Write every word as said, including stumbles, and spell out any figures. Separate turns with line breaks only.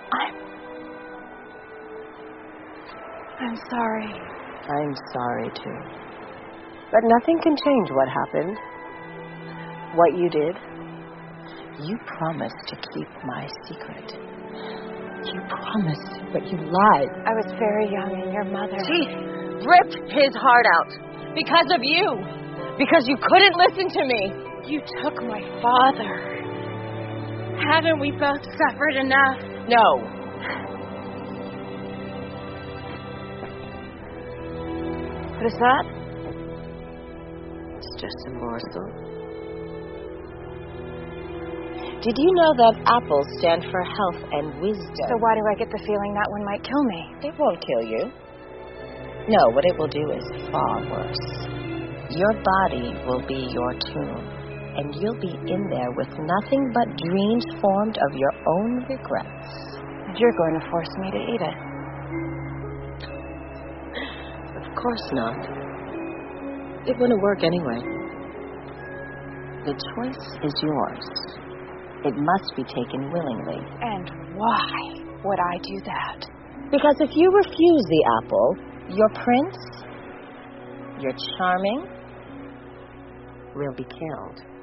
I'm... I'm sorry.
I'm sorry, too. But nothing can change what happened. What you did. You promised to keep my secret. You promised, but you lied.
I was very young, and your mother...
She ripped his heart out. Because of you. Because you couldn't listen to me.
You took my father. Haven't we both suffered enough?
No. What is that? It's just a morsel. Did you know that apples stand for health and wisdom?
So why do I get the feeling that one might kill me?
It won't kill you. No, what it will do is far worse. Your body will be your tomb, and you'll be in there with nothing but dreams formed of your own regrets.
And you're going to force me to eat it.
Of course not. It wouldn't work anyway. The choice is yours. It must be taken willingly.
And why would I do that?
Because if you refuse the apple, your prince, your charming, will be killed.